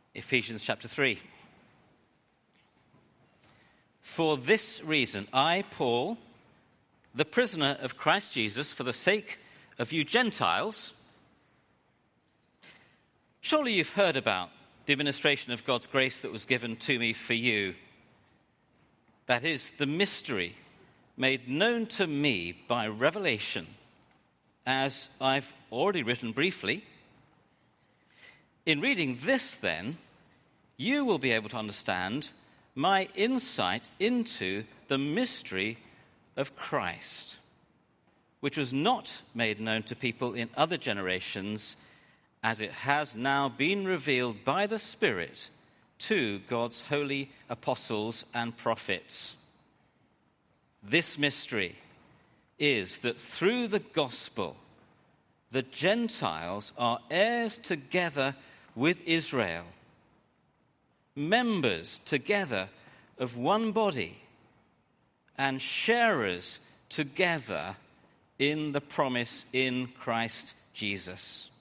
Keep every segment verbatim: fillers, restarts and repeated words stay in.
Ephesians chapter three. For this reason, I, Paul, the prisoner of Christ Jesus, for the sake of you Gentiles, surely you've heard about the administration of God's grace that was given to me for you. That is, the mystery made known to me by revelation, as I've already written briefly. In reading this, then, you will be able to understand my insight into the mystery of Christ, which was not made known to people in other generations, as it has now been revealed by the Spirit to God's holy apostles and prophets. This mystery is that through the gospel, the Gentiles are heirs together with Israel, members together of one body, and sharers together in the promise in Christ Jesus.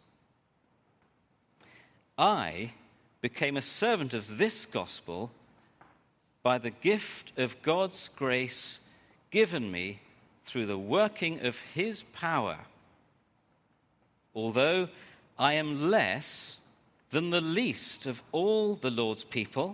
I became a servant of this gospel by the gift of God's grace given me through the working of his power. Although I am less than the least of all the Lord's people,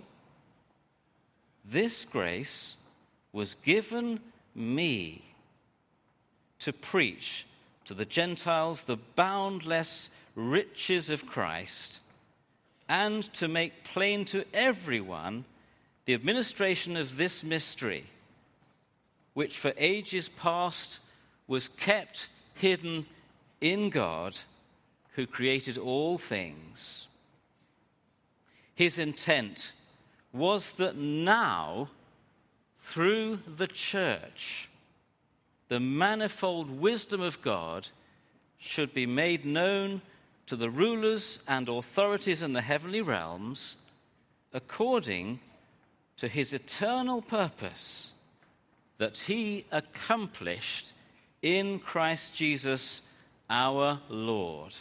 this grace was given me to preach to the Gentiles the boundless riches of Christ, and to make plain to everyone the administration of this mystery, which for ages past was kept hidden in God, who created all things. His intent was that now, through the church, the manifold wisdom of God should be made known to the rulers and authorities in the heavenly realms, according to his eternal purpose that he accomplished in Christ Jesus our Lord.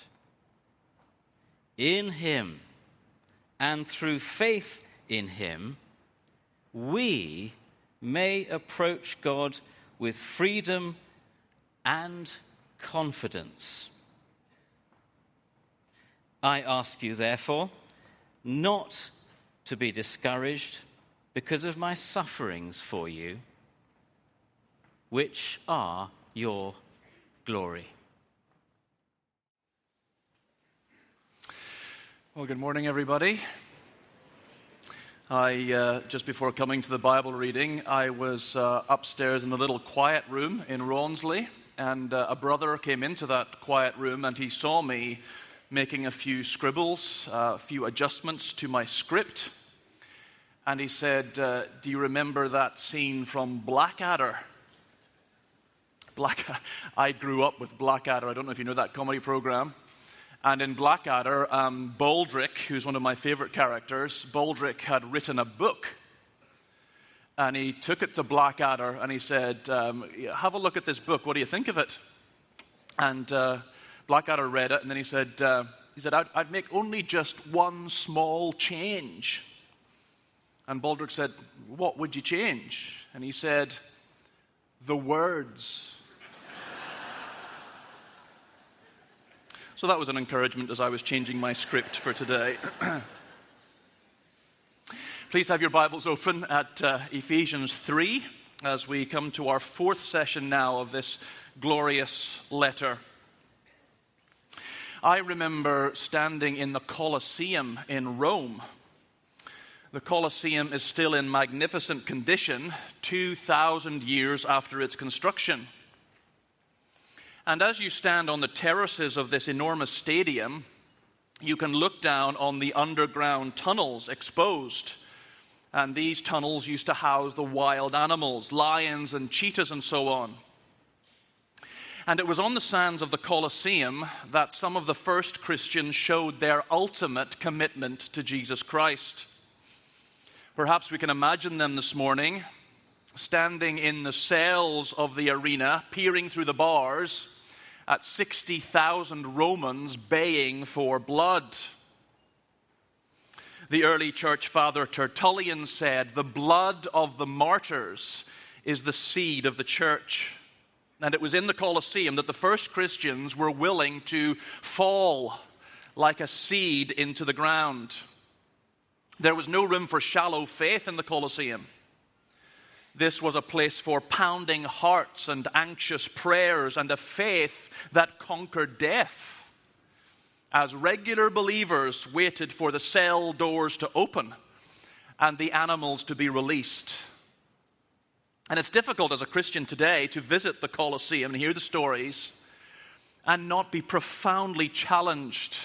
In him, and through faith in him, we may approach God with freedom and confidence. I ask you, therefore, not to be discouraged because of my sufferings for you, which are your glory. Well, good morning, everybody. I, uh, just before coming to the Bible reading, I was uh, upstairs in the little quiet room in Rawnsley, and uh, a brother came into that quiet room, and he saw me making a few scribbles, uh, a few adjustments to my script, and he said, uh, do you remember that scene from Blackadder? Black, I grew up with Blackadder. I don't know if you know that comedy program. And in Blackadder, um, Baldric, who's one of my favorite characters, Baldric had written a book. And he took it to Blackadder and he said, um, have a look at this book. What do you think of it? And uh, Blackadder read it, and then he said, uh, he said, I'd, I'd make only just one small change. And Baldric said, what would you change? And he said, the words. So that was an encouragement as I was changing my script for today. Please have your Bibles open at uh, Ephesians three as we come to our fourth session now of this glorious letter. I remember standing in the Colosseum in Rome. The Colosseum is still in magnificent condition two thousand years after its construction. And as you stand on the terraces of this enormous stadium, you can look down on the underground tunnels exposed. And these tunnels used to house the wild animals, lions and cheetahs and so on. And it was on the sands of the Colosseum that some of the first Christians showed their ultimate commitment to Jesus Christ. Perhaps we can imagine them this morning standing in the cells of the arena, peering through the bars at sixty thousand Romans baying for blood. The early church father Tertullian said, "The blood of the martyrs is the seed of the church." And it was in the Colosseum that the first Christians were willing to fall like a seed into the ground. There was no room for shallow faith in the Colosseum. This was a place for pounding hearts and anxious prayers and a faith that conquered death, as regular believers waited for the cell doors to open and the animals to be released. And it's difficult as a Christian today to visit the Colosseum and hear the stories and not be profoundly challenged.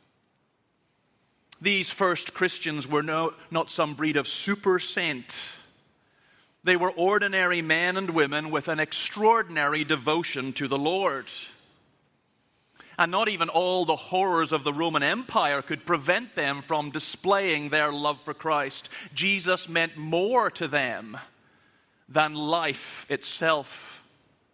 These first Christians were no, not some breed of super saint. They were ordinary men and women with an extraordinary devotion to the Lord. And not even all the horrors of the Roman Empire could prevent them from displaying their love for Christ. Jesus meant more to them than life itself.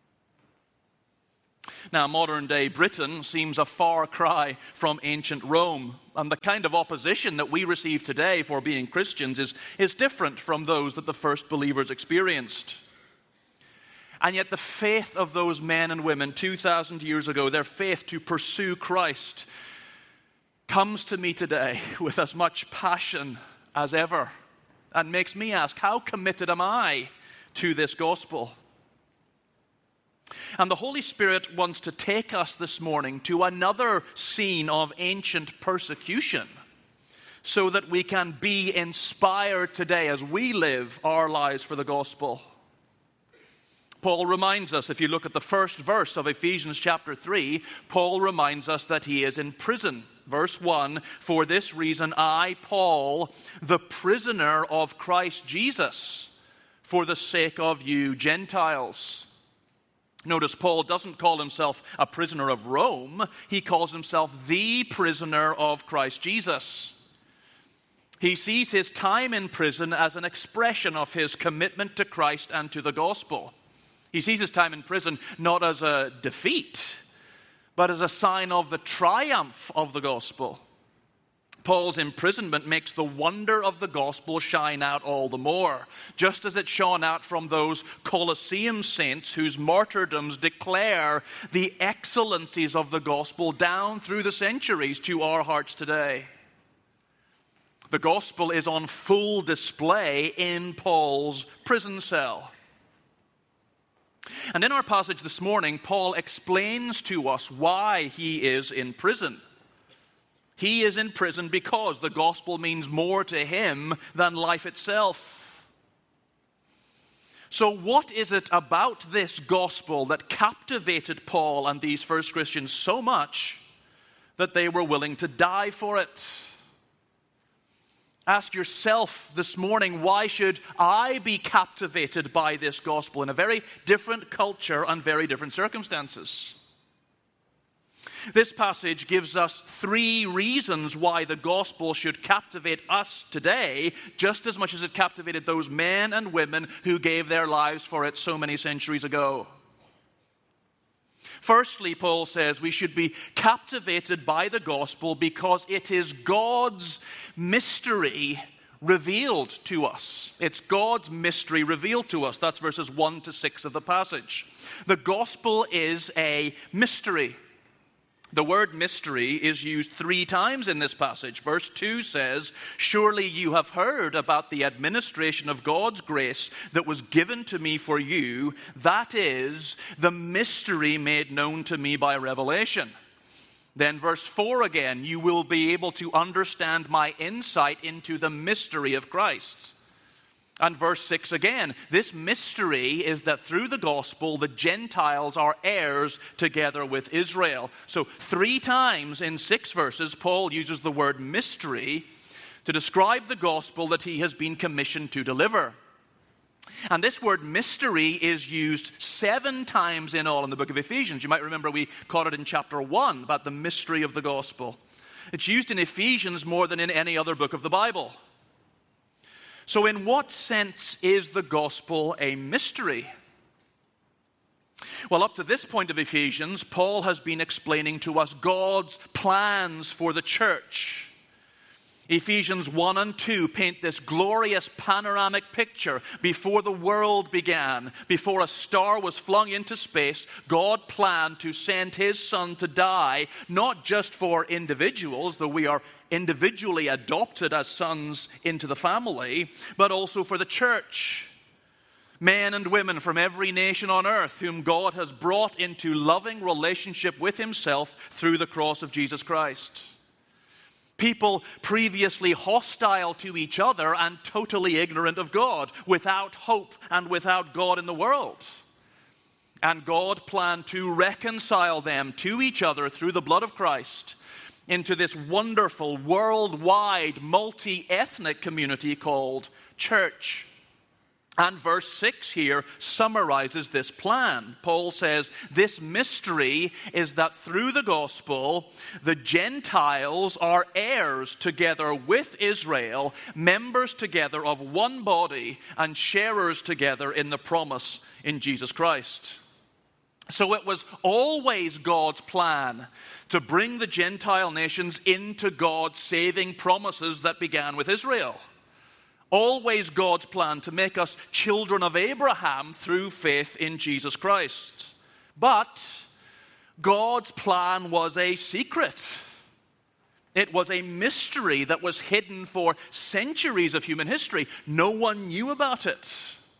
Now, modern-day Britain seems a far cry from ancient Rome, and the kind of opposition that we receive today for being Christians is, is different from those that the first believers experienced. And yet the faith of those men and women two thousand years ago, their faith to pursue Christ, comes to me today with as much passion as ever and makes me ask, how committed am I to this gospel? And the Holy Spirit wants to take us this morning to another scene of ancient persecution so that we can be inspired today as we live our lives for the gospel. Paul reminds us, if you look at the first verse of Ephesians chapter three, Paul reminds us that he is in prison. Verse one, "For this reason I, Paul, the prisoner of Christ Jesus, for the sake of you Gentiles." Notice Paul doesn't call himself a prisoner of Rome. He calls himself the prisoner of Christ Jesus. He sees his time in prison as an expression of his commitment to Christ and to the gospel. He sees his time in prison not as a defeat, but as a sign of the triumph of the gospel. Paul's imprisonment makes the wonder of the gospel shine out all the more, just as it shone out from those Colosseum saints whose martyrdoms declare the excellencies of the gospel down through the centuries to our hearts today. The gospel is on full display in Paul's prison cell. And in our passage this morning, Paul explains to us why he is in prison. He is in prison because the gospel means more to him than life itself. So what is it about this gospel that captivated Paul and these first Christians so much that they were willing to die for it? Ask yourself this morning, why should I be captivated by this gospel in a very different culture and very different circumstances? This passage gives us three reasons why the gospel should captivate us today, just as much as it captivated those men and women who gave their lives for it so many centuries ago. Firstly, Paul says we should be captivated by the gospel because it is God's mystery revealed to us. It's God's mystery revealed to us. That's verses one to six of the passage. The gospel is a mystery. The word mystery is used three times in this passage. Verse two says, "Surely you have heard about the administration of God's grace that was given to me for you. That is the mystery made known to me by revelation." Then verse four again, "You will be able to understand my insight into the mystery of Christ." And verse six again, "This mystery is that through the gospel, the Gentiles are heirs together with Israel." So three times in six verses, Paul uses the word mystery to describe the gospel that he has been commissioned to deliver. And this word mystery is used seven times in all in the book of Ephesians. You might remember we caught it in chapter one about the mystery of the gospel. It's used in Ephesians more than in any other book of the Bible. So in what sense is the gospel a mystery? Well, up to this point of Ephesians, Paul has been explaining to us God's plans for the church. Ephesians one and two paint this glorious panoramic picture. Before the world began, before a star was flung into space, God planned to send his Son to die, not just for individuals, though we are individually adopted as sons into the family, but also for the church. Men and women from every nation on earth whom God has brought into loving relationship with himself through the cross of Jesus Christ. People previously hostile to each other and totally ignorant of God, without hope and without God in the world. And God planned to reconcile them to each other through the blood of Christ into this wonderful, worldwide, multi-ethnic community called church. And verse six here summarizes this plan. Paul says, this mystery is that through the gospel, the Gentiles are heirs together with Israel, members together of one body, and sharers together in the promise in Jesus Christ. So it was always God's plan to bring the Gentile nations into God's saving promises that began with Israel. Always God's plan to make us children of Abraham through faith in Jesus Christ. But God's plan was a secret. It was a mystery that was hidden for centuries of human history. No one knew about it.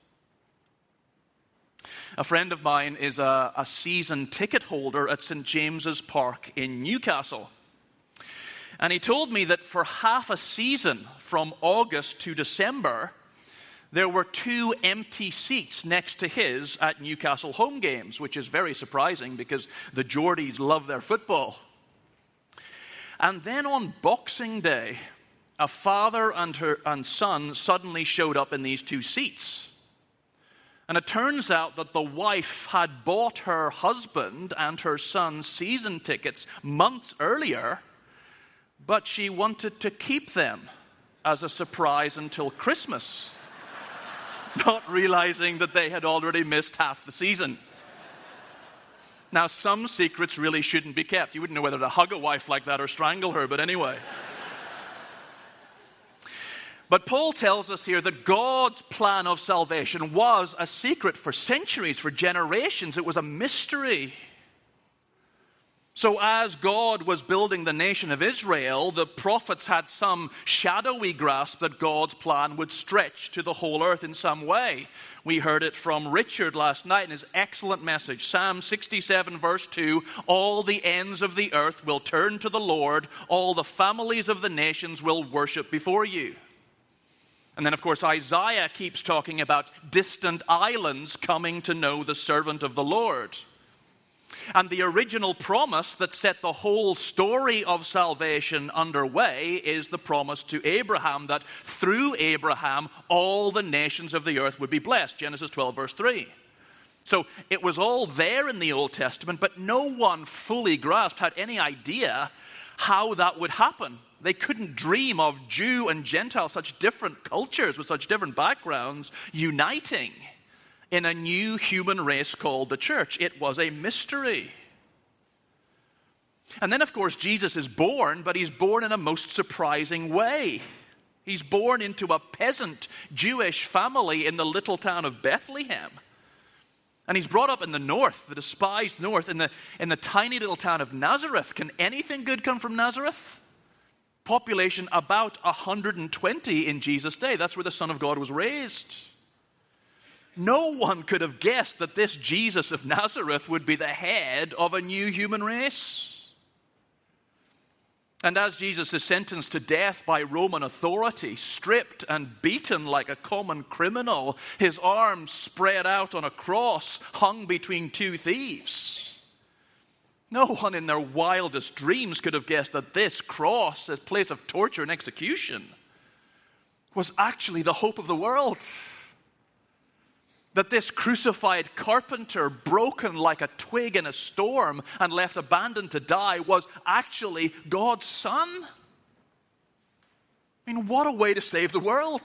A friend of mine is a, a season ticket holder at Saint James's Park in Newcastle. And he told me that for half a season, from August to December, there were two empty seats next to his at Newcastle home games, which is very surprising because the Geordies love their football. And then on Boxing Day, a father and her and son suddenly showed up in these two seats. And it turns out that the wife had bought her husband and her son season tickets months earlier, but she wanted to keep them as a surprise until Christmas, not realizing that they had already missed half the season. Now, some secrets really shouldn't be kept. You wouldn't know whether to hug a wife like that or strangle her, but anyway. But Paul tells us here that God's plan of salvation was a secret for centuries, for generations. It was a mystery. So as God was building the nation of Israel, the prophets had some shadowy grasp that God's plan would stretch to the whole earth in some way. We heard it from Richard last night in his excellent message. Psalm sixty-seven verse two, all the ends of the earth will turn to the Lord, all the families of the nations will worship before you. And then, of course, Isaiah keeps talking about distant islands coming to know the servant of the Lord. And the original promise that set the whole story of salvation underway is the promise to Abraham that through Abraham, all the nations of the earth would be blessed. Genesis twelve, verse three. So it was all there in the Old Testament, but no one fully grasped, had any idea how that would happen. They couldn't dream of Jew and Gentile, such different cultures with such different backgrounds, uniting in a new human race called the church. It was a mystery. And then, of course, Jesus is born, but he's born in a most surprising way. He's born into a peasant Jewish family in the little town of Bethlehem. And he's brought up in the north, the despised north, in the, in the tiny little town of Nazareth. Can anything good come from Nazareth? Population about one hundred twenty in Jesus' day. That's where the Son of God was raised. No one could have guessed that this Jesus of Nazareth would be the head of a new human race. And as Jesus is sentenced to death by Roman authority, stripped and beaten like a common criminal, his arms spread out on a cross hung between two thieves, no one in their wildest dreams could have guessed that this cross, this place of torture and execution, was actually the hope of the world. That this crucified carpenter, broken like a twig in a storm and left abandoned to die, was actually God's Son. I mean, what a way to save the world.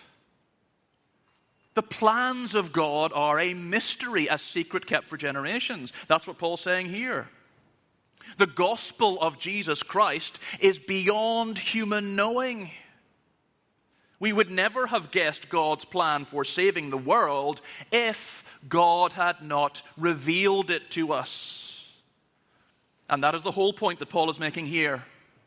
The plans of God are a mystery, a secret kept for generations. That's what Paul's saying here. The gospel of Jesus Christ is beyond human knowing. We would never have guessed God's plan for saving the world if God had not revealed it to us. And that is the whole point that Paul is making here.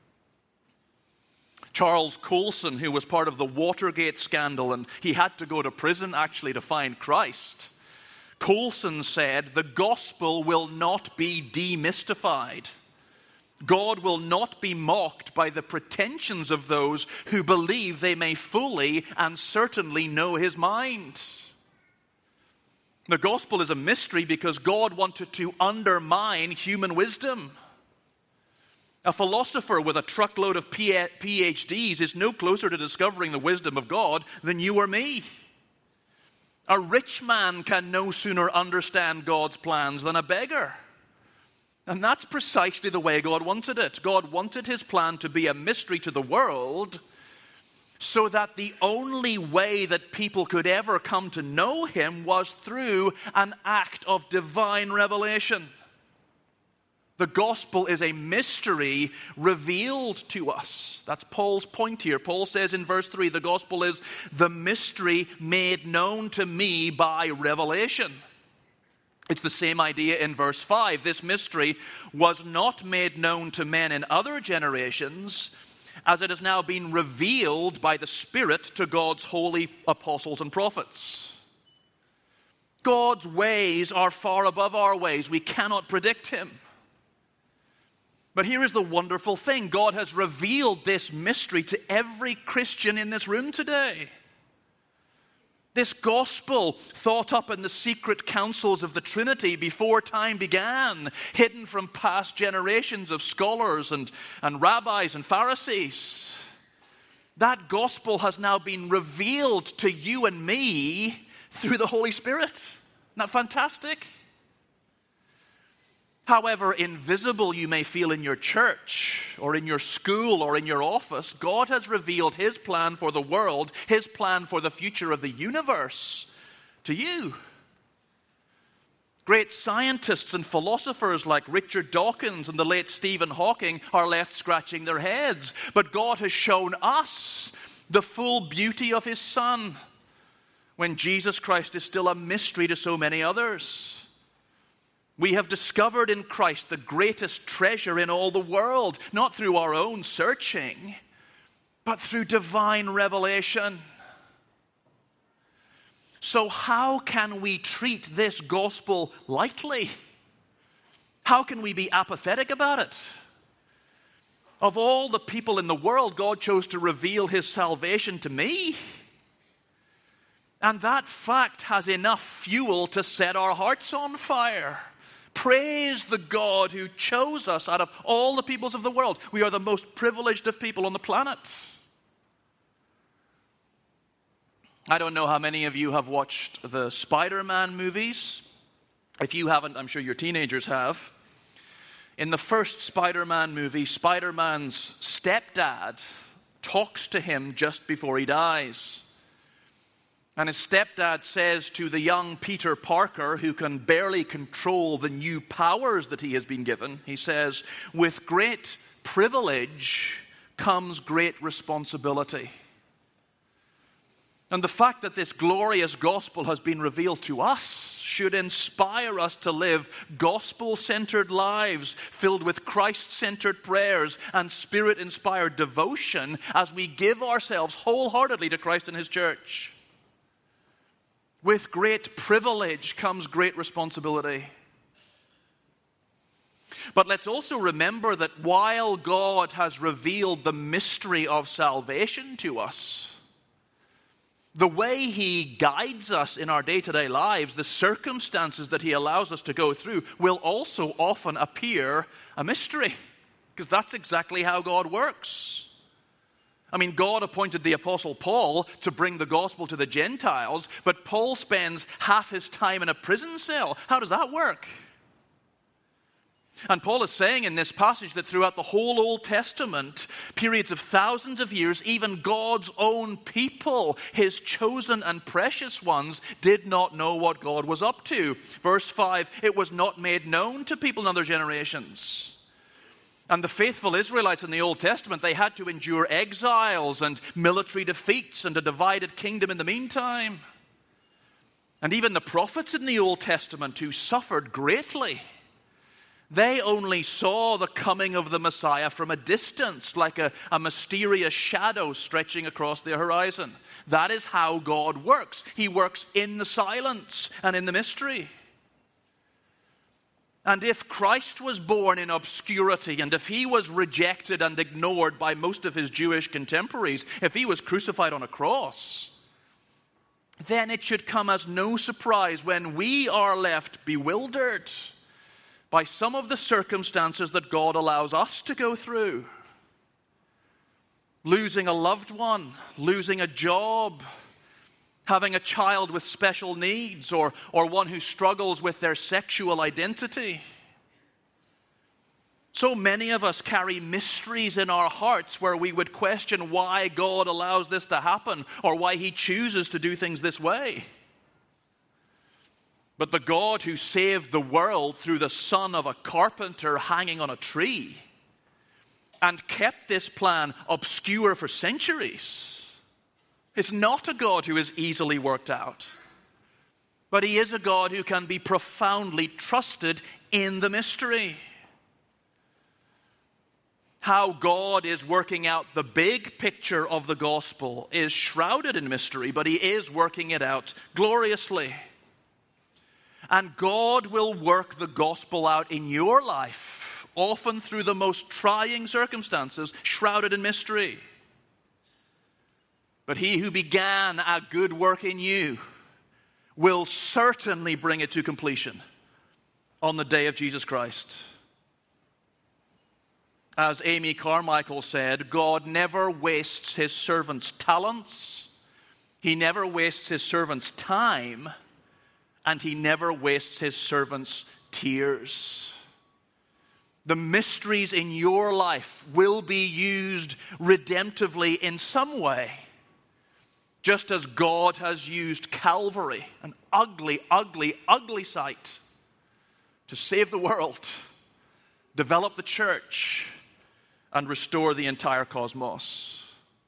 Charles Colson, who was part of the Watergate scandal, and he had to go to prison actually to find Christ. Colson said, the gospel will not be demystified. God will not be mocked by the pretensions of those who believe they may fully and certainly know his mind. The gospel is a mystery because God wanted to undermine human wisdom. A philosopher with a truckload of P H Ds is no closer to discovering the wisdom of God than you or me. A rich man can no sooner understand God's plans than a beggar. And that's precisely the way God wanted it. God wanted his plan to be a mystery to the world so that the only way that people could ever come to know him was through an act of divine revelation. The gospel is a mystery revealed to us. That's Paul's point here. Paul says in verse three, the gospel is the mystery made known to me by revelation. It's the same idea in verse five. This mystery was not made known to men in other generations, as it has now been revealed by the Spirit to God's holy apostles and prophets. God's ways are far above our ways. We cannot predict him. But here is the wonderful thing. God has revealed this mystery to every Christian in this room today. This gospel, thought up in the secret councils of the Trinity before time began, hidden from past generations of scholars and, and rabbis and Pharisees. That gospel has now been revealed to you and me through the Holy Spirit. Isn't that fantastic? However invisible you may feel in your church or in your school or in your office, God has revealed his plan for the world, his plan for the future of the universe to you. Great scientists and philosophers like Richard Dawkins and the late Stephen Hawking are left scratching their heads. But God has shown us the full beauty of his Son when Jesus Christ is still a mystery to so many others. We have discovered in Christ the greatest treasure in all the world, not through our own searching, but through divine revelation. So how can we treat this gospel lightly? How can we be apathetic about it? Of all the people in the world, God chose to reveal his salvation to me. And that fact has enough fuel to set our hearts on fire. Praise the God who chose us out of all the peoples of the world. We are the most privileged of people on the planet. I don't know how many of you have watched the Spider-Man movies. If you haven't, I'm sure your teenagers have. In the first Spider-Man movie, Spider-Man's stepdad talks to him just before he dies. And his stepdad says to the young Peter Parker, who can barely control the new powers that he has been given, he says, with great privilege comes great responsibility. And the fact that this glorious gospel has been revealed to us should inspire us to live gospel-centered lives filled with Christ-centered prayers and Spirit-inspired devotion as we give ourselves wholeheartedly to Christ and his church. With great privilege comes great responsibility. But let's also remember that while God has revealed the mystery of salvation to us, the way he guides us in our day-to-day lives, the circumstances that he allows us to go through, will also often appear a mystery. Because that's exactly how God works. I mean, God appointed the Apostle Paul to bring the gospel to the Gentiles, but Paul spends half his time in a prison cell. How does that work? And Paul is saying in this passage that throughout the whole Old Testament, periods of thousands of years, even God's own people, his chosen and precious ones, did not know what God was up to. Verse five, it was not made known to people in other generations. And the faithful Israelites in the Old Testament, they had to endure exiles and military defeats and a divided kingdom in the meantime. And even the prophets in the Old Testament who suffered greatly, they only saw the coming of the Messiah from a distance, like a, a mysterious shadow stretching across the horizon. That is how God works. He works in the silence and in the mystery. And if Christ was born in obscurity, and if he was rejected and ignored by most of his Jewish contemporaries, if he was crucified on a cross, then it should come as no surprise when we are left bewildered by some of the circumstances that God allows us to go through. Losing a loved one, losing a job, having a child with special needs, or, or one who struggles with their sexual identity. So many of us carry mysteries in our hearts where we would question why God allows this to happen or why he chooses to do things this way. But the God who saved the world through the son of a carpenter hanging on a tree and kept this plan obscure for centuries is not a God who is easily worked out, but he is a God who can be profoundly trusted in the mystery. How God is working out the big picture of the gospel is shrouded in mystery, but he is working it out gloriously. And God will work the gospel out in your life, often through the most trying circumstances, shrouded in mystery. But he who began a good work in you will certainly bring it to completion on the day of Jesus Christ. As Amy Carmichael said, God never wastes his servants' talents, he never wastes his servants' time, and he never wastes his servants' tears. The mysteries in your life will be used redemptively in some way. Just as God has used Calvary, an ugly, ugly, ugly sight, to save the world, develop the church, and restore the entire cosmos.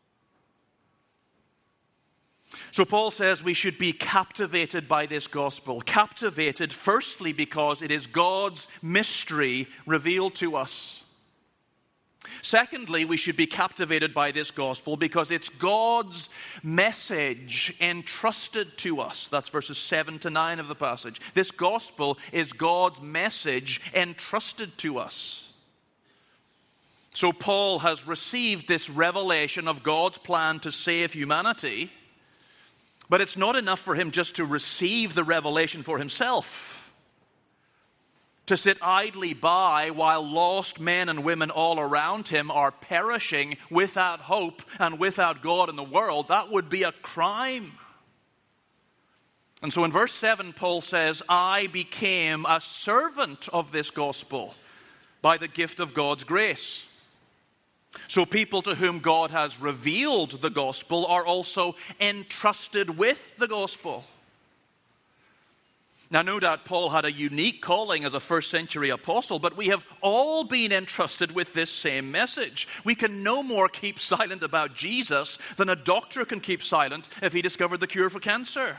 So Paul says we should be captivated by this gospel. Captivated, firstly, because it is God's mystery revealed to us. Secondly, we should be captivated by this gospel because it's God's message entrusted to us. That's verses seven to nine of the passage. This gospel is God's message entrusted to us. So Paul has received this revelation of God's plan to save humanity, but it's not enough for him just to receive the revelation for himself, to sit idly by while lost men and women all around him are perishing without hope and without God in the world. That would be a crime. And so in verse seven, Paul says, I became a servant of this gospel by the gift of God's grace. So people to whom God has revealed the gospel are also entrusted with the gospel. Now, no doubt Paul had a unique calling as a first century apostle, but we have all been entrusted with this same message. We can no more keep silent about Jesus than a doctor can keep silent if he discovered the cure for cancer.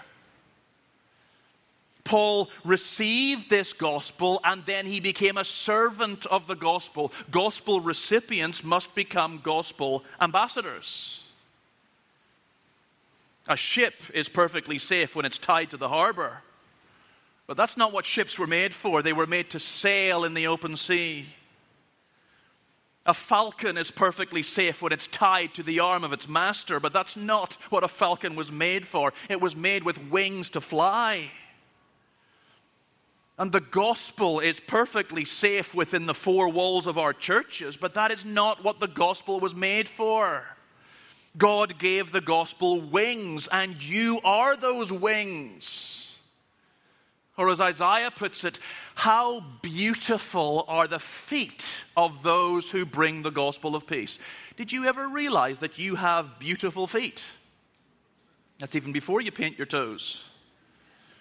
Paul received this gospel and then he became a servant of the gospel. Gospel recipients must become gospel ambassadors. A ship is perfectly safe when it's tied to the harbor. But that's not what ships were made for. They were made to sail in the open sea. A falcon is perfectly safe when it's tied to the arm of its master, but that's not what a falcon was made for. It was made with wings to fly. And the gospel is perfectly safe within the four walls of our churches, but that is not what the gospel was made for. God gave the gospel wings, and you are those wings. Or as Isaiah puts it, how beautiful are the feet of those who bring the gospel of peace. Did you ever realize that you have beautiful feet? That's even before you paint your toes.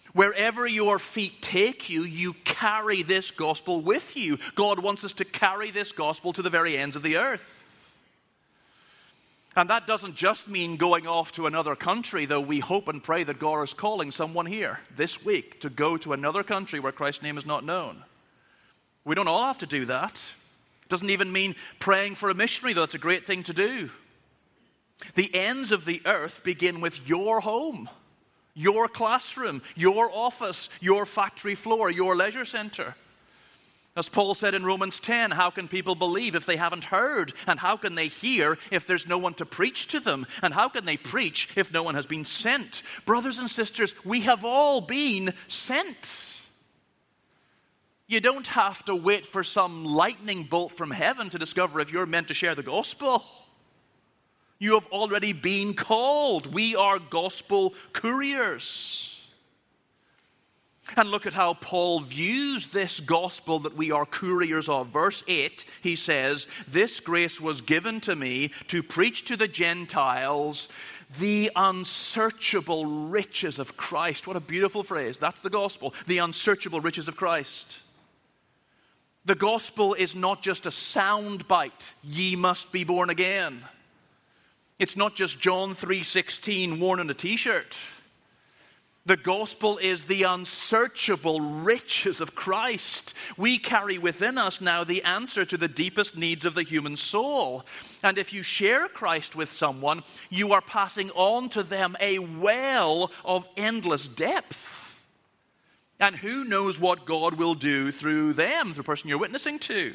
Wherever your feet take you, you carry this gospel with you. God wants us to carry this gospel to the very ends of the earth. And that doesn't just mean going off to another country, though we hope and pray that God is calling someone here this week to go to another country where Christ's name is not known. We don't all have to do that. It doesn't even mean praying for a missionary, though it's a great thing to do. The ends of the earth begin with your home, your classroom, your office, your factory floor, your leisure center. As Paul said in Romans ten, how can people believe if they haven't heard? And how can they hear if there's no one to preach to them? And how can they preach if no one has been sent? Brothers and sisters, we have all been sent. You don't have to wait for some lightning bolt from heaven to discover if you're meant to share the gospel. You have already been called. We are gospel couriers. And look at how Paul views this gospel that we are couriers of. Verse eight, he says, "This grace was given to me to preach to the Gentiles the unsearchable riches of Christ." What a beautiful phrase. That's the gospel. The unsearchable riches of Christ. The gospel is not just a sound bite. Ye must be born again. It's not just John three sixteen worn on a t-shirt. The gospel is the unsearchable riches of Christ. We carry within us now the answer to the deepest needs of the human soul. And if you share Christ with someone, you are passing on to them a well of endless depth. And who knows what God will do through them, the person you're witnessing to.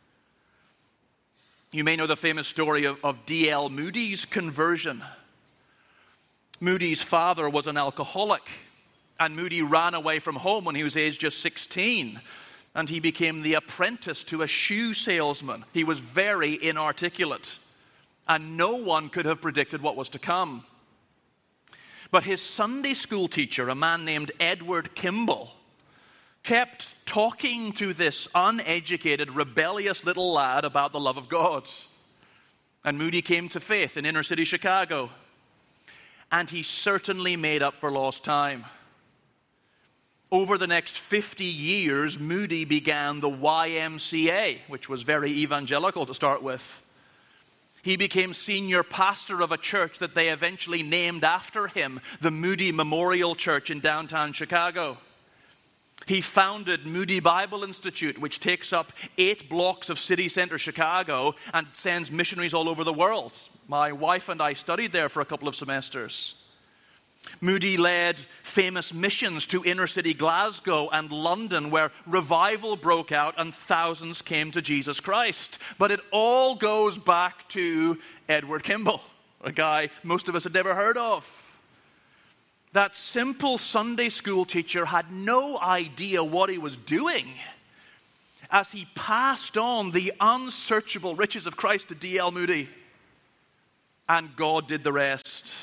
You may know the famous story of, of D L Moody's conversion. Moody's father was an alcoholic, and Moody ran away from home when he was aged just sixteen, and he became the apprentice to a shoe salesman. He was very inarticulate, and no one could have predicted what was to come. But his Sunday school teacher, a man named Edward Kimball, kept talking to this uneducated, rebellious little lad about the love of God. And Moody came to faith in inner city Chicago. And he certainly made up for lost time. Over the next fifty years, Moody began the Y M C A, which was very evangelical to start with. He became senior pastor of a church that they eventually named after him, the Moody Memorial Church in downtown Chicago. He founded Moody Bible Institute, which takes up eight blocks of city center Chicago and sends missionaries all over the world. My wife and I studied there for a couple of semesters. Moody led famous missions to inner city Glasgow and London, where revival broke out and thousands came to Jesus Christ. But it all goes back to Edward Kimball, a guy most of us had never heard of. That simple Sunday school teacher had no idea what he was doing as he passed on the unsearchable riches of Christ to D L Moody. And God did the rest.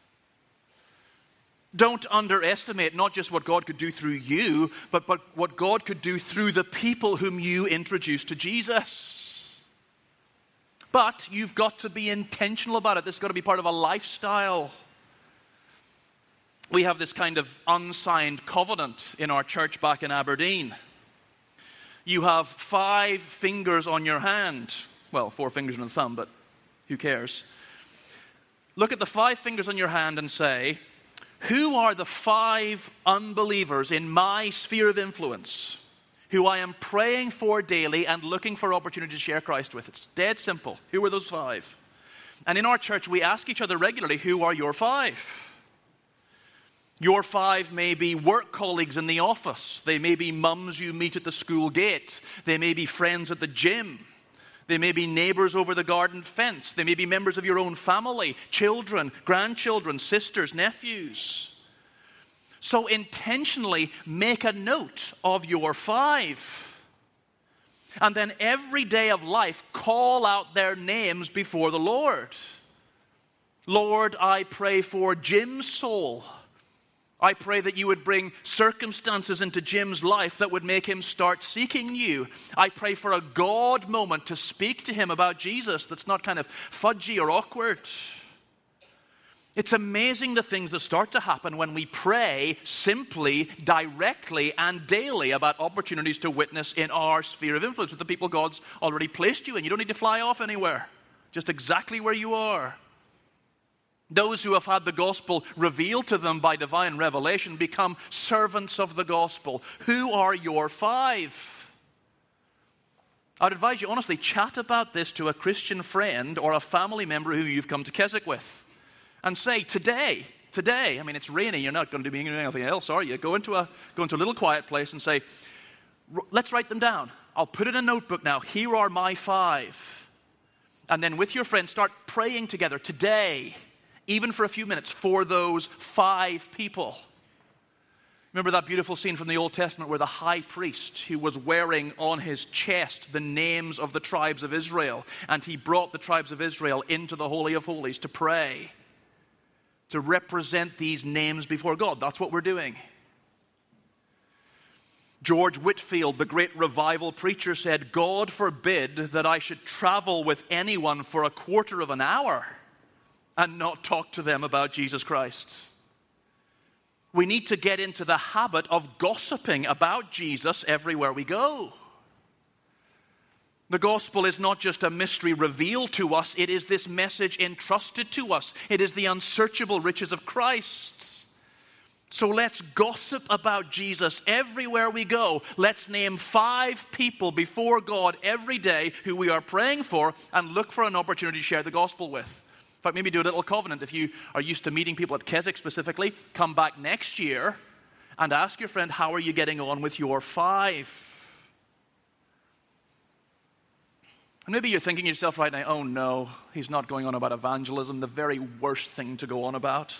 Don't underestimate not just what God could do through you, but, but what God could do through the people whom you introduced to Jesus. But you've got to be intentional about it. This has got to be part of a lifestyle. We have this kind of unsigned covenant in our church back in Aberdeen. You have five fingers on your hand. Well, four fingers and a thumb, but who cares? Look at the five fingers on your hand and say, who are the five unbelievers in my sphere of influence who I am praying for daily and looking for opportunity to share Christ with? It's dead simple. Who are those five? And in our church, we ask each other regularly, who are your five? Your five may be work colleagues in the office. They may be mums you meet at the school gate. They may be friends at the gym. They may be neighbors over the garden fence. They may be members of your own family, children, grandchildren, sisters, nephews. So intentionally make a note of your five. And then every day of life, call out their names before the Lord. Lord, I pray for Jim's soul. I pray that you would bring circumstances into Jim's life that would make him start seeking you. I pray for a God moment to speak to him about Jesus that's not kind of fudgy or awkward. It's amazing the things that start to happen when we pray simply, directly, and daily about opportunities to witness in our sphere of influence with the people God's already placed you in. You don't need to fly off anywhere, just exactly where you are. Those who have had the gospel revealed to them by divine revelation become servants of the gospel. Who are your five? I'd advise you honestly, chat about this to a Christian friend or a family member who you've come to Keswick with. And say, today, today, I mean, it's rainy, you're not going to be doing anything else, are you? Go into a, go into a little quiet place and say, let's write them down. I'll put in a notebook now. Here are my five. And then with your friends, start praying together today, even for a few minutes, for those five people. Remember that beautiful scene from the Old Testament where the high priest, who was wearing on his chest the names of the tribes of Israel, and he brought the tribes of Israel into the Holy of Holies to pray, to represent these names before God. That's what we're doing. George Whitefield, the great revival preacher, said, God forbid that I should travel with anyone for a quarter of an hour and not talk to them about Jesus Christ. We need to get into the habit of gossiping about Jesus everywhere we go. The gospel is not just a mystery revealed to us, it is this message entrusted to us. It is the unsearchable riches of Christ. So let's gossip about Jesus everywhere we go. Let's name five people before God every day who we are praying for and look for an opportunity to share the gospel with. In fact, maybe do a little covenant. If you are used to meeting people at Keswick specifically, come back next year and ask your friend, how are you getting on with your five? And maybe you're thinking to yourself right now, oh no, he's not going on about evangelism, the very worst thing to go on about.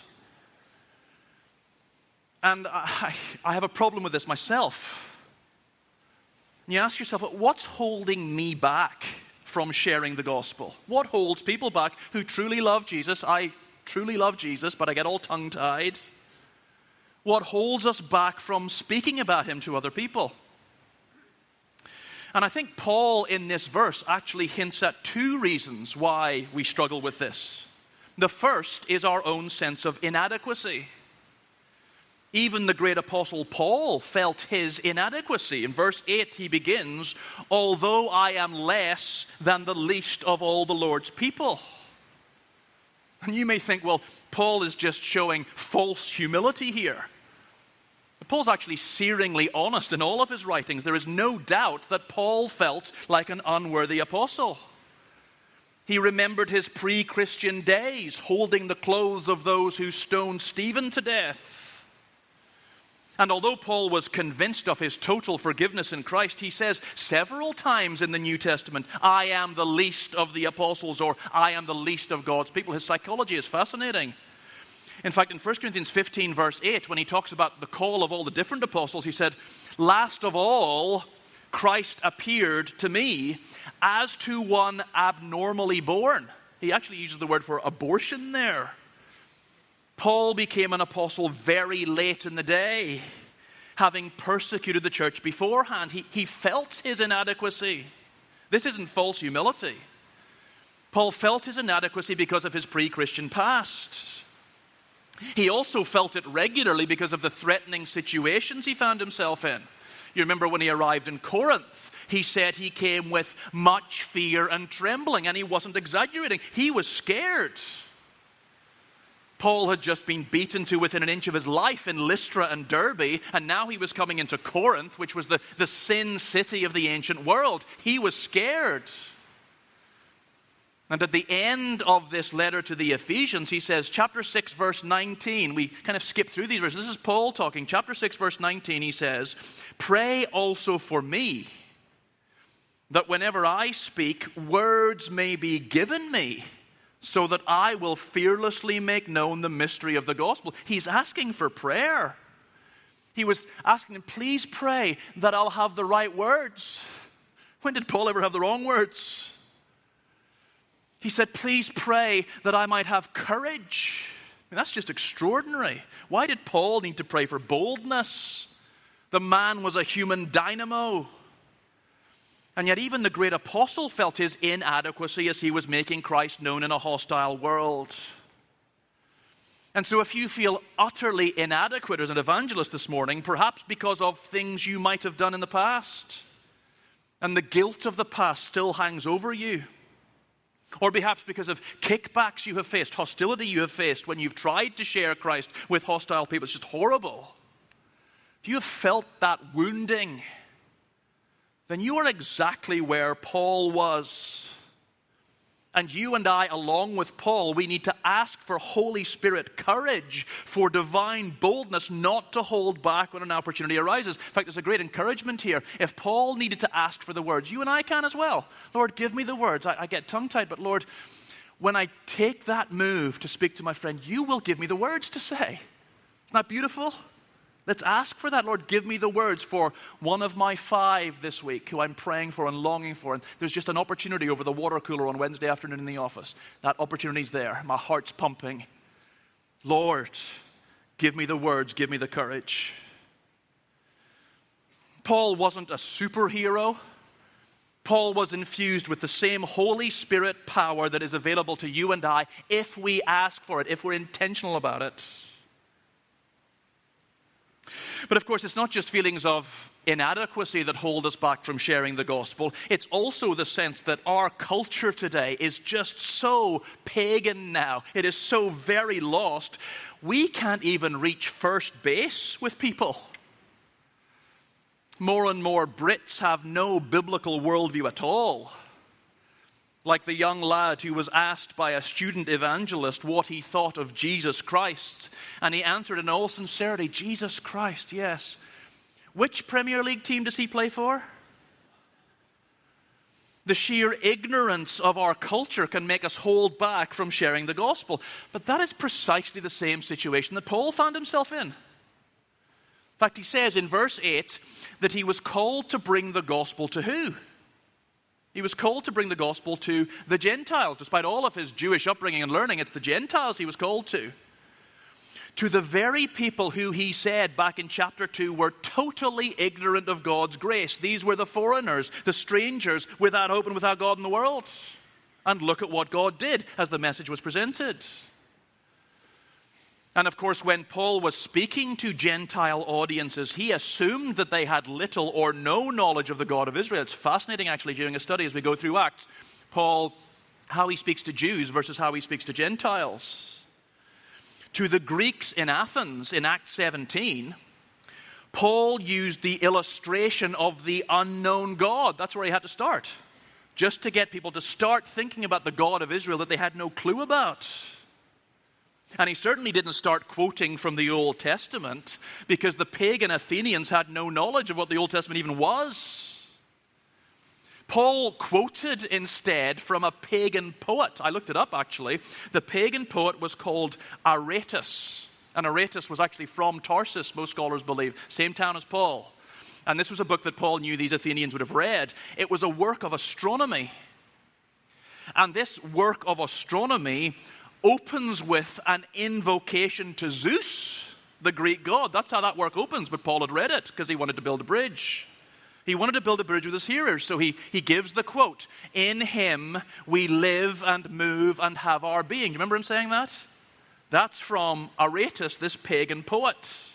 And I, I have a problem with this myself. And you ask yourself, what's holding me back from sharing the gospel? What holds people back who truly love Jesus? I truly love Jesus, but I get all tongue-tied. What holds us back from speaking about him to other people? And I think Paul in this verse actually hints at two reasons why we struggle with this. The first is our own sense of inadequacy. Even the great apostle Paul felt his inadequacy. In verse eight he begins, although I am less than the least of all the Lord's people. And you may think, well, Paul is just showing false humility here. Paul's actually searingly honest in all of his writings. There is no doubt that Paul felt like an unworthy apostle. He remembered his pre-Christian days, holding the clothes of those who stoned Stephen to death. And although Paul was convinced of his total forgiveness in Christ, he says several times in the New Testament, I am the least of the apostles, or I am the least of God's people. His psychology is fascinating. In fact, in First Corinthians fifteen, verse eight, when he talks about the call of all the different apostles, he said, last of all, Christ appeared to me as to one abnormally born. He actually uses the word for abortion there. Paul became an apostle very late in the day, having persecuted the church beforehand. He, he felt his inadequacy. This isn't false humility. Paul felt his inadequacy because of his pre-Christian past. He also felt it regularly because of the threatening situations he found himself in. You remember when he arrived in Corinth, he said he came with much fear and trembling, and he wasn't exaggerating. He was scared. Paul had just been beaten to within an inch of his life in Lystra and Derbe, and now he was coming into Corinth, which was the, the sin city of the ancient world. He was scared. And at the end of this letter to the Ephesians, he says, chapter six, verse nineteen, we kind of skip through these verses. This is Paul talking. Chapter six, verse nineteen, he says, pray also for me, that whenever I speak, words may be given me, so that I will fearlessly make known the mystery of the gospel. He's asking for prayer. He was asking him, please pray that I'll have the right words. When did Paul ever have the wrong words? He said, please pray that I might have courage. I mean, that's just extraordinary. Why did Paul need to pray for boldness? The man was a human dynamo. And yet even the great apostle felt his inadequacy as he was making Christ known in a hostile world. And so if you feel utterly inadequate as an evangelist this morning, perhaps because of things you might have done in the past, and the guilt of the past still hangs over you, or perhaps because of kickbacks you have faced, hostility you have faced when you've tried to share Christ with hostile people, it's just horrible. If you have felt that wounding, then you are exactly where Paul was. And you and I, along with Paul, we need to ask for Holy Spirit courage, for divine boldness, not to hold back when an opportunity arises. In fact, there's a great encouragement here. If Paul needed to ask for the words, you and I can as well. Lord, give me the words. I, I get tongue-tied, but Lord, when I take that move to speak to my friend, you will give me the words to say. Isn't that beautiful? Let's ask for that. Lord, give me the words for one of my five this week who I'm praying for and longing for. And there's just an opportunity over the water cooler on Wednesday afternoon in the office. That opportunity's there. My heart's pumping. Lord, give me the words. Give me the courage. Paul wasn't a superhero. Paul was infused with the same Holy Spirit power that is available to you and I if we ask for it, if we're intentional about it. But of course, it's not just feelings of inadequacy that hold us back from sharing the gospel. It's also the sense that our culture today is just so pagan now. It is so very lost. We can't even reach first base with people. More and more Brits have no biblical worldview at all. Like the young lad who was asked by a student evangelist what he thought of Jesus Christ. And he answered in all sincerity, Jesus Christ, yes. Which Premier League team does he play for? The sheer ignorance of our culture can make us hold back from sharing the gospel. But that is precisely the same situation that Paul found himself in. In fact, he says in verse eight that he was called to bring the gospel to who? He was called to bring the gospel to the Gentiles. Despite all of his Jewish upbringing and learning, it's the Gentiles he was called to. To the very people who he said back in chapter two were totally ignorant of God's grace. These were the foreigners, the strangers, without hope and without God in the world. And look at what God did as the message was presented. And of course, when Paul was speaking to Gentile audiences, he assumed that they had little or no knowledge of the God of Israel. It's fascinating, actually, during a study as we go through Acts, Paul, how he speaks to Jews versus how he speaks to Gentiles. To the Greeks in Athens in Acts seventeen, Paul used the illustration of the unknown God. That's where he had to start, just to get people to start thinking about the God of Israel that they had no clue about. And he certainly didn't start quoting from the Old Testament because the pagan Athenians had no knowledge of what the Old Testament even was. Paul quoted instead from a pagan poet. I looked it up, actually. The pagan poet was called Aratus. And Aratus was actually from Tarsus, most scholars believe. Same town as Paul. And this was a book that Paul knew these Athenians would have read. It was a work of astronomy. And this work of astronomy opens with an invocation to Zeus, the Greek god. That's how that work opens, but Paul had read it because he wanted to build a bridge. He wanted to build a bridge with his hearers, so he, he gives the quote, "In him we live and move and have our being." You remember him saying that? That's from Aratus, this pagan poet.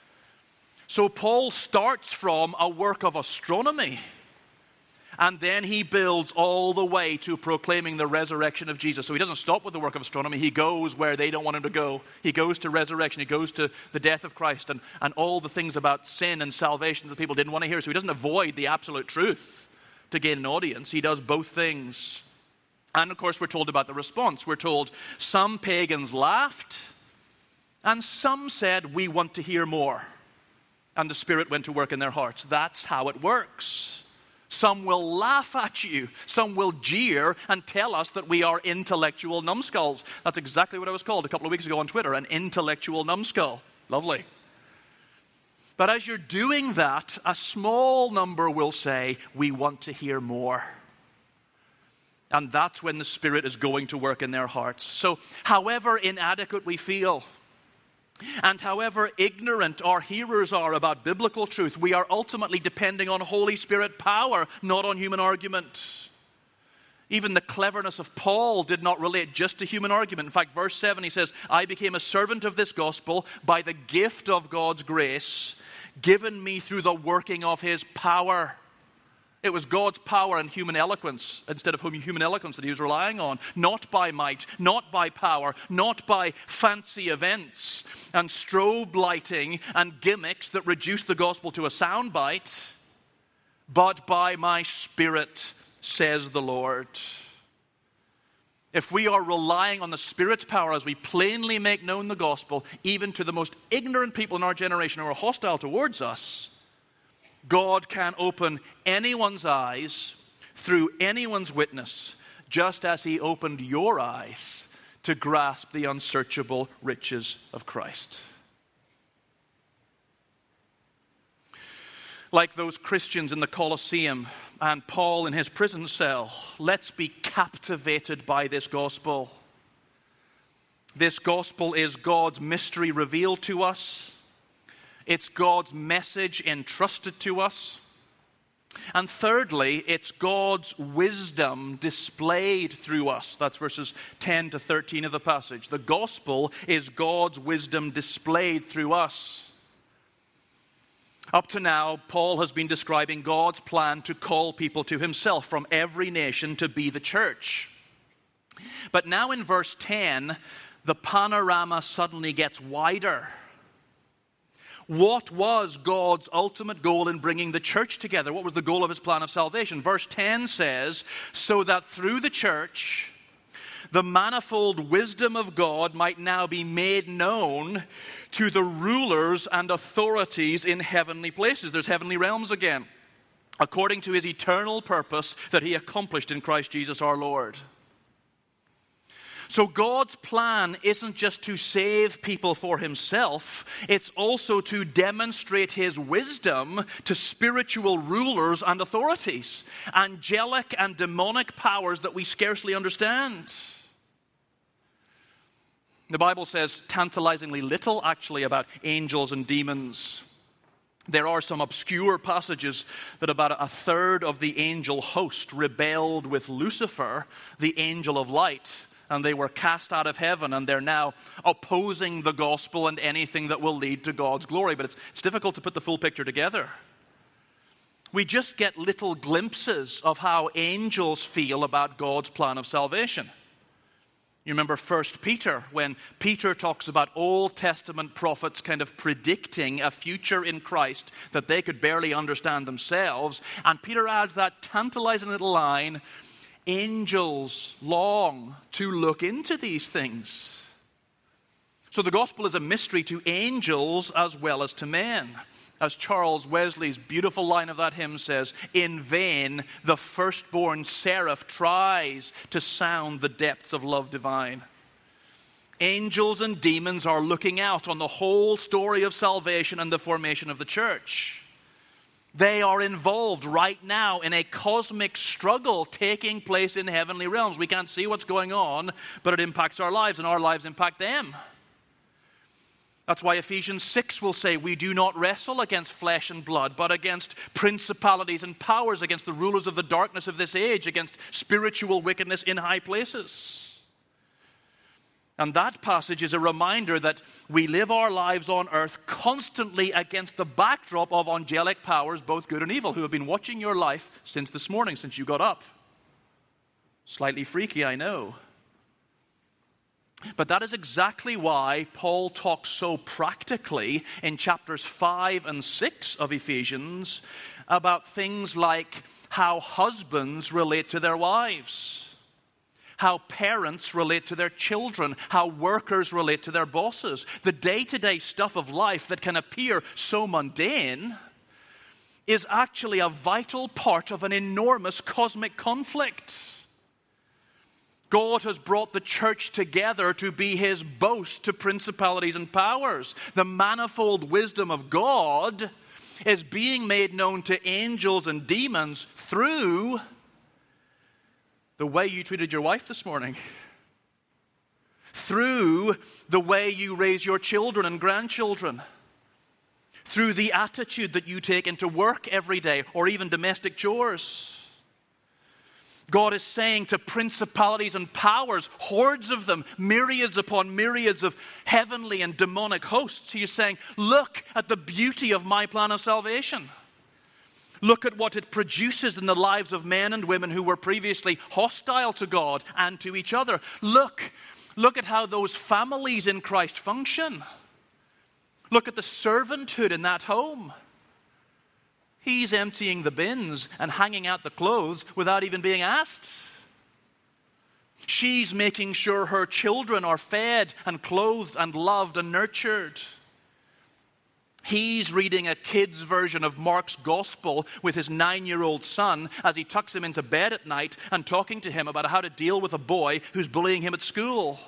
So Paul starts from a work of astronomy, and then he builds all the way to proclaiming the resurrection of Jesus. So he doesn't stop with the work of astronomy. He goes where they don't want him to go. He goes to resurrection. He goes to the death of Christ and, and all the things about sin and salvation that people didn't want to hear. So he doesn't avoid the absolute truth to gain an audience. He does both things. And of course, we're told about the response. We're told some pagans laughed and some said, "We want to hear more." And the Spirit went to work in their hearts. That's how it works. Some will laugh at you. Some will jeer and tell us that we are intellectual numbskulls. That's exactly what I was called a couple of weeks ago on Twitter, an intellectual numbskull. Lovely. But as you're doing that, a small number will say, "We want to hear more." And that's when the Spirit is going to work in their hearts. So however inadequate we feel, and however ignorant our hearers are about biblical truth, we are ultimately depending on Holy Spirit power, not on human argument. Even the cleverness of Paul did not relate just to human argument. In fact, verse seven, he says, I became a servant of this gospel by the gift of God's grace given me through the working of his power. It was God's power and human eloquence instead of human eloquence that he was relying on. Not by might, not by power, not by fancy events and strobe lighting and gimmicks that reduce the gospel to a soundbite, but by my Spirit, says the Lord. If we are relying on the Spirit's power as we plainly make known the gospel, even to the most ignorant people in our generation who are hostile towards us, God can open anyone's eyes through anyone's witness, just as he opened your eyes to grasp the unsearchable riches of Christ. Like those Christians in the Colosseum and Paul in his prison cell, let's be captivated by this gospel. This gospel is God's mystery revealed to us. It's God's message entrusted to us. And thirdly, it's God's wisdom displayed through us. That's verses ten to thirteen of the passage. The gospel is God's wisdom displayed through us. Up to now, Paul has been describing God's plan to call people to himself from every nation to be the church. But now in verse ten, the panorama suddenly gets wider. What was God's ultimate goal in bringing the church together? What was the goal of his plan of salvation? Verse ten says, so that through the church, the manifold wisdom of God might now be made known to the rulers and authorities in heavenly places. There's heavenly realms again, according to his eternal purpose that he accomplished in Christ Jesus our Lord. So God's plan isn't just to save people for himself, it's also to demonstrate his wisdom to spiritual rulers and authorities, angelic and demonic powers that we scarcely understand. The Bible says tantalizingly little, actually, about angels and demons. There are some obscure passages that about a third of the angel host rebelled with Lucifer, the angel of light, and they were cast out of heaven, and they're now opposing the gospel and anything that will lead to God's glory. But it's, it's difficult to put the full picture together. We just get little glimpses of how angels feel about God's plan of salvation. You remember First Peter, when Peter talks about Old Testament prophets kind of predicting a future in Christ that they could barely understand themselves. And Peter adds that tantalizing little line, angels long to look into these things. So the gospel is a mystery to angels as well as to men. As Charles Wesley's beautiful line of that hymn says, in vain the firstborn seraph tries to sound the depths of love divine. Angels and demons are looking out on the whole story of salvation and the formation of the church. They are involved right now in a cosmic struggle taking place in heavenly realms. We can't see what's going on, but it impacts our lives, and our lives impact them. That's why Ephesians six will say, we do not wrestle against flesh and blood, but against principalities and powers, against the rulers of the darkness of this age, against spiritual wickedness in high places. And that passage is a reminder that we live our lives on earth constantly against the backdrop of angelic powers, both good and evil, who have been watching your life since this morning, since you got up. Slightly freaky, I know. But that is exactly why Paul talks so practically in chapters five and six of Ephesians about things like how husbands relate to their wives, how parents relate to their children, how workers relate to their bosses. The day-to-day stuff of life that can appear so mundane is actually a vital part of an enormous cosmic conflict. God has brought the church together to be his boast to principalities and powers. The manifold wisdom of God is being made known to angels and demons through the way you treated your wife this morning, through the way you raise your children and grandchildren, through the attitude that you take into work every day or even domestic chores. God is saying to principalities and powers, hordes of them, myriads upon myriads of heavenly and demonic hosts, he is saying, look at the beauty of my plan of salvation. Look at what it produces in the lives of men and women who were previously hostile to God and to each other. Look, look at how those families in Christ function. Look at the servanthood in that home. He's emptying the bins and hanging out the clothes without even being asked. She's making sure her children are fed and clothed and loved and nurtured. He's reading a kid's version of Mark's gospel with his nine-year-old son as he tucks him into bed at night and talking to him about how to deal with a boy who's bullying him at school.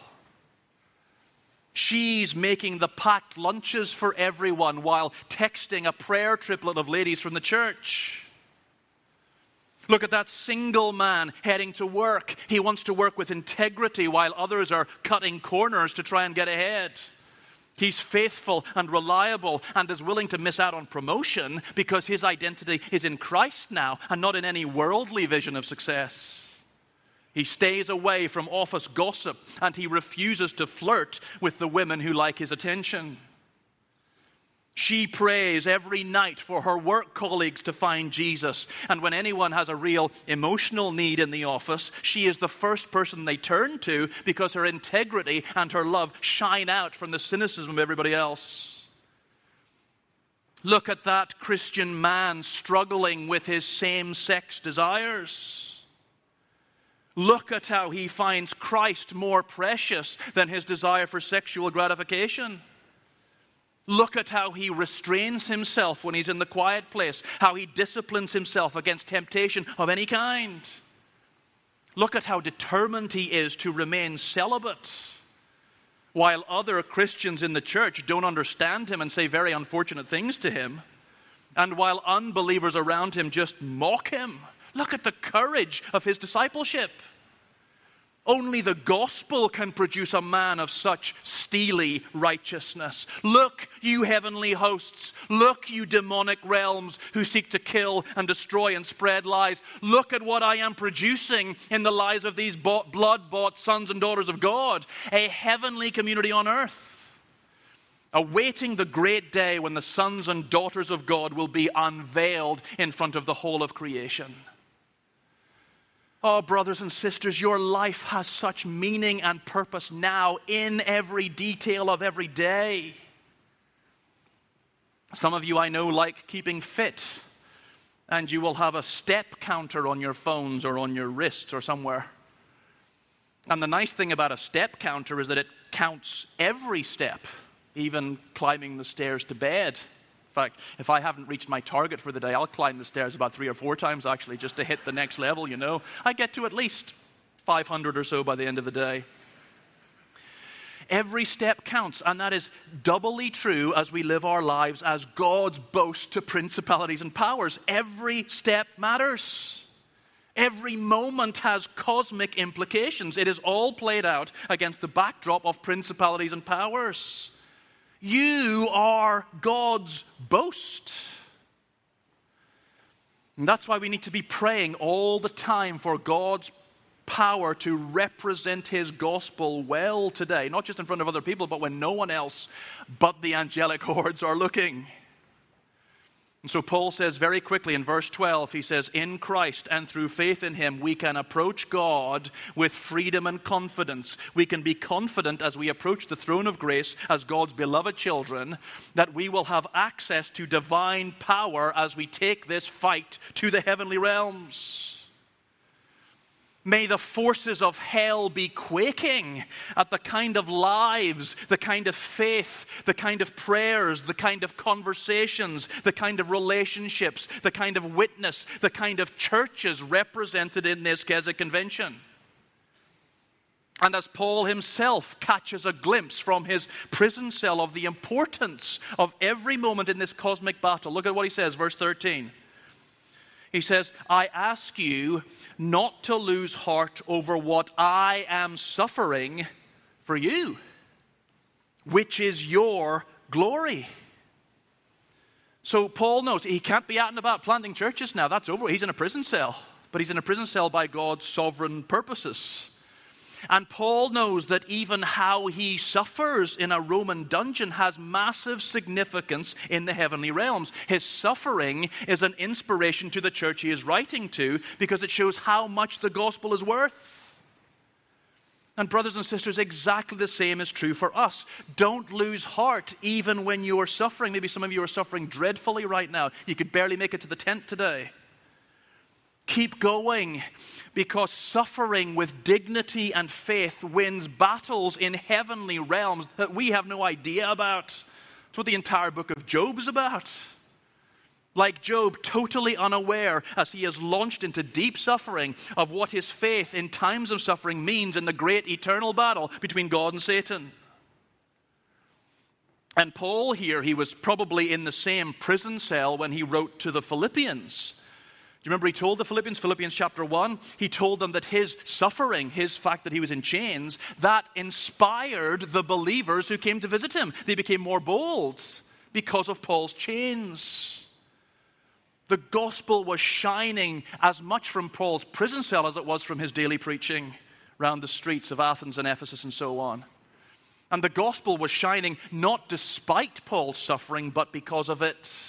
She's making the packed lunches for everyone while texting a prayer triplet of ladies from the church. Look at that single man heading to work. He wants to work with integrity while others are cutting corners to try and get ahead. He's faithful and reliable and is willing to miss out on promotion because his identity is in Christ now and not in any worldly vision of success. He stays away from office gossip and he refuses to flirt with the women who like his attention. She prays every night for her work colleagues to find Jesus. And when anyone has a real emotional need in the office, she is the first person they turn to because her integrity and her love shine out from the cynicism of everybody else. Look at that Christian man struggling with his same-sex desires. Look at how he finds Christ more precious than his desire for sexual gratification. Look at how he restrains himself when he's in the quiet place, how he disciplines himself against temptation of any kind. Look at how determined he is to remain celibate, while other Christians in the church don't understand him and say very unfortunate things to him, and while unbelievers around him just mock him. Look at the courage of his discipleship. Only the gospel can produce a man of such steely righteousness. Look, you heavenly hosts. Look, you demonic realms who seek to kill and destroy and spread lies. Look at what I am producing in the lives of these blood-bought sons and daughters of God. A heavenly community on earth, awaiting the great day when the sons and daughters of God will be unveiled in front of the whole of creation. Oh, brothers and sisters, your life has such meaning and purpose now in every detail of every day. Some of you I know like keeping fit, and you will have a step counter on your phones or on your wrists or somewhere. And the nice thing about a step counter is that it counts every step, even climbing the stairs to bed. In fact, if I haven't reached my target for the day, I'll climb the stairs about three or four times actually just to hit the next level, you know. I get to at least five hundred or so by the end of the day. Every step counts, and that is doubly true as we live our lives as God's boast to principalities and powers. Every step matters. Every moment has cosmic implications. It is all played out against the backdrop of principalities and powers. You are God's boast. And that's why we need to be praying all the time for God's power to represent his gospel well today. Not just in front of other people, but when no one else but the angelic hordes are looking. And so Paul says very quickly in verse twelve, he says, in Christ and through faith in him, we can approach God with freedom and confidence. We can be confident as we approach the throne of grace as God's beloved children, that we will have access to divine power as we take this fight to the heavenly realms. May the forces of hell be quaking at the kind of lives, the kind of faith, the kind of prayers, the kind of conversations, the kind of relationships, the kind of witness, the kind of churches represented in this Keswick Convention. And as Paul himself catches a glimpse from his prison cell of the importance of every moment in this cosmic battle, look at what he says, verse thirteen. He says, I ask you not to lose heart over what I am suffering for you, which is your glory. So Paul knows he can't be out and about planting churches now. That's over. He's in a prison cell. but he's in a prison cell by God's sovereign purposes. And Paul knows that even how he suffers in a Roman dungeon has massive significance in the heavenly realms. His suffering is an inspiration to the church he is writing to because it shows how much the gospel is worth. And brothers and sisters, exactly the same is true for us. Don't lose heart even when you are suffering. Maybe some of you are suffering dreadfully right now. You could barely make it to the tent today. Keep going, because suffering with dignity and faith wins battles in heavenly realms that we have no idea about. That's what the entire book of Job is about. Like Job, totally unaware as he is launched into deep suffering of what his faith in times of suffering means in the great eternal battle between God and Satan. And Paul here, he was probably in the same prison cell when he wrote to the Philippians. Do you remember he told the Philippians, Philippians chapter one, he told them that his suffering, his fact that he was in chains, that inspired the believers who came to visit him. They became more bold because of Paul's chains. The gospel was shining as much from Paul's prison cell as it was from his daily preaching around the streets of Athens and Ephesus and so on. And the gospel was shining not despite Paul's suffering, but because of it.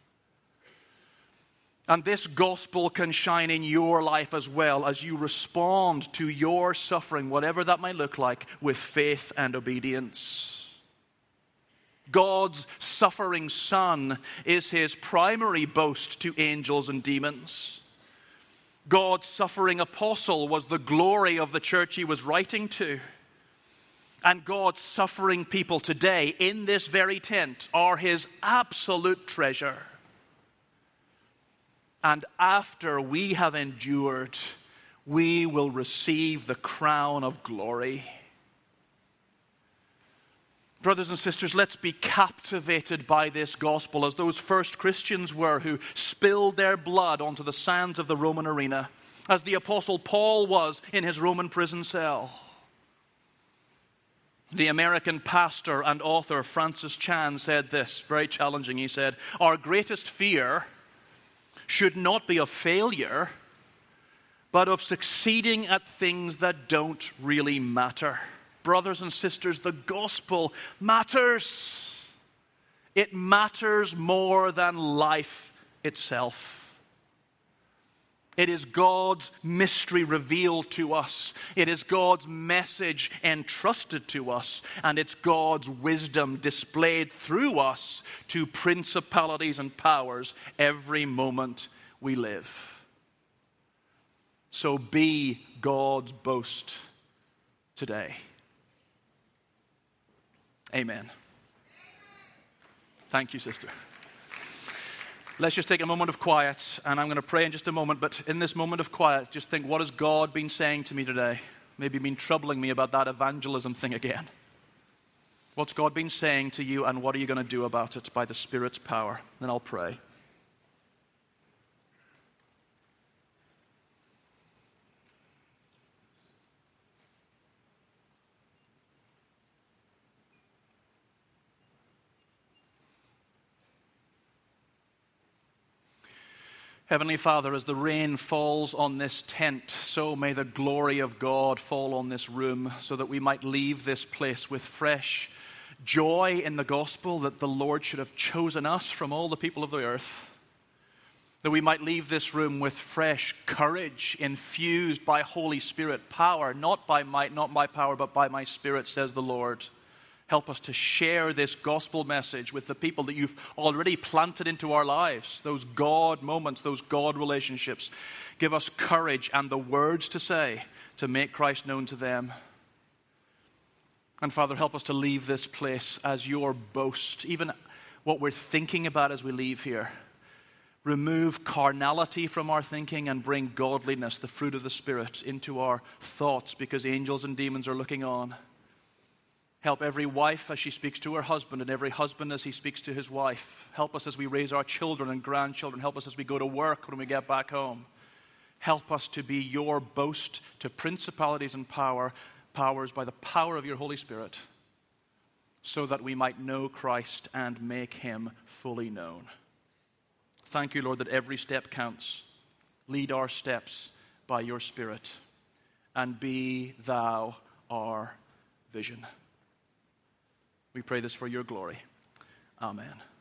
And this gospel can shine in your life as well as you respond to your suffering, whatever that might look like, with faith and obedience. God's suffering Son is his primary boast to angels and demons. God's suffering apostle was the glory of the church he was writing to. And God's suffering people today in this very tent are his absolute treasure. And after we have endured, we will receive the crown of glory. Brothers and sisters, let's be captivated by this gospel as those first Christians were who spilled their blood onto the sands of the Roman arena, as the apostle Paul was in his Roman prison cell. The American pastor and author Francis Chan said this, very challenging. He said, "Our greatest fear should not be of failure, but of succeeding at things that don't really matter." Brothers and sisters, the gospel matters. It matters more than life itself. It is God's mystery revealed to us. It is God's message entrusted to us. And it's God's wisdom displayed through us to principalities and powers every moment we live. So be God's boast today. Amen. Thank you, sister. Let's just take a moment of quiet, and I'm going to pray in just a moment. But in this moment of quiet, just think, what has God been saying to me today? Maybe been troubling me about that evangelism thing again. What's God been saying to you, and what are you going to do about it by the Spirit's power? Then I'll pray. Heavenly Father, as the rain falls on this tent, so may the glory of God fall on this room, so that we might leave this place with fresh joy in the gospel that the Lord should have chosen us from all the people of the earth. That we might leave this room with fresh courage, infused by Holy Spirit power, not by might, not by power, but by my Spirit, says the Lord. Help us to share this gospel message with the people that you've already planted into our lives, those God moments, those God relationships. Give us courage and the words to say to make Christ known to them. And Father, help us to leave this place as your boast, even what we're thinking about as we leave here. Remove carnality from our thinking and bring godliness, the fruit of the Spirit, into our thoughts, because angels and demons are looking on. Help every wife as she speaks to her husband, and every husband as he speaks to his wife. Help us as we raise our children and grandchildren. Help us as we go to work, when we get back home. Help us to be your boast to principalities and power, powers by the power of your Holy Spirit, so that we might know Christ and make him fully known. Thank you, Lord, that every step counts. Lead our steps by your Spirit, and be thou our vision. We pray this for your glory. Amen.